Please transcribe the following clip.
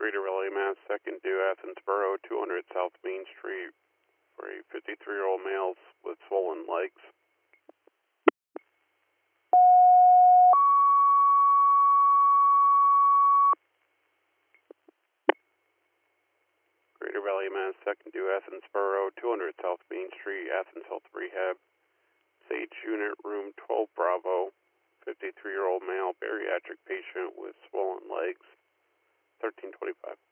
Greater Raleigh, Mass. 2nd due Athens Borough, 200 South Main Street for a 53-year-old male with swollen legs. Greater Raleigh, Mass. 2nd due Athens Borough, 200 South Main Street, Athens Health Rehab. Sage Unit Room 12 Bravo, 53-year-old male bariatric patient with swollen legs, 1325.